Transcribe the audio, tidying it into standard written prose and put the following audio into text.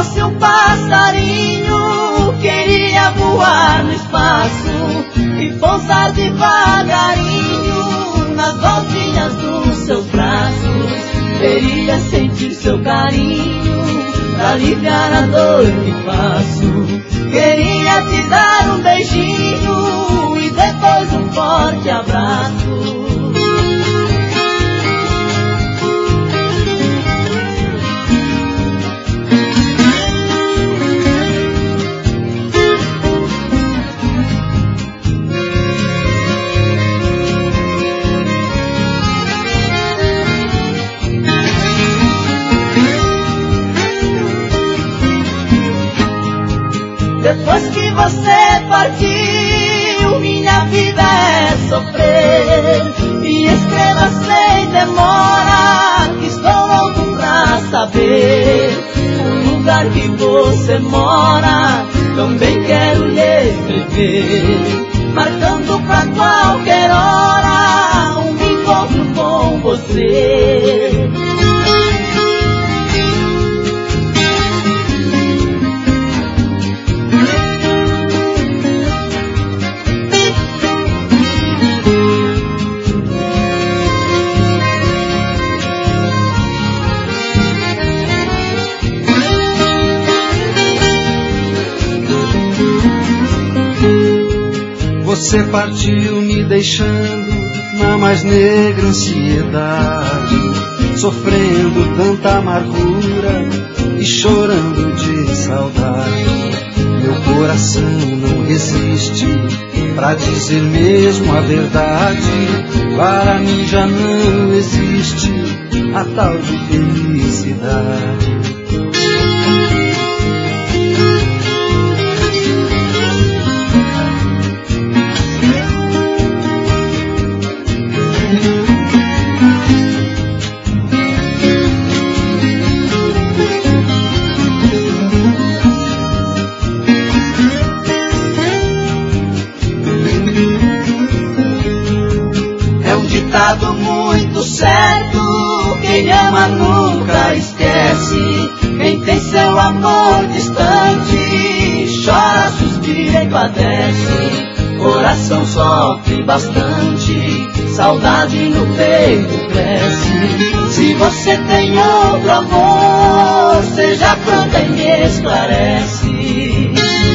fosse um passarinho, queria voar no espaço e pousar devagarinho nas voltinhas dos seus braços. Queria sentir seu carinho pra aliviar a dor que passo. Queria te dar um beijinho e depois um forte abraço. Depois que você partiu, minha vida é sofrer. E escreva sem demora, que estou louco pra saber o lugar que você mora. Também quero lhe escrever, marcando pra qualquer hora um encontro com você. Você partiu me deixando na mais negra ansiedade, sofrendo tanta amargura e chorando de saudade. Meu coração não resiste pra dizer mesmo a verdade. Para mim já não existe a tal de felicidade. Muito certo, quem ama nunca esquece. Quem tem seu amor distante chora, suspira e padece. Coração sofre bastante, saudade no peito cresce. Se você tem outro amor, seja franca e me esclarece.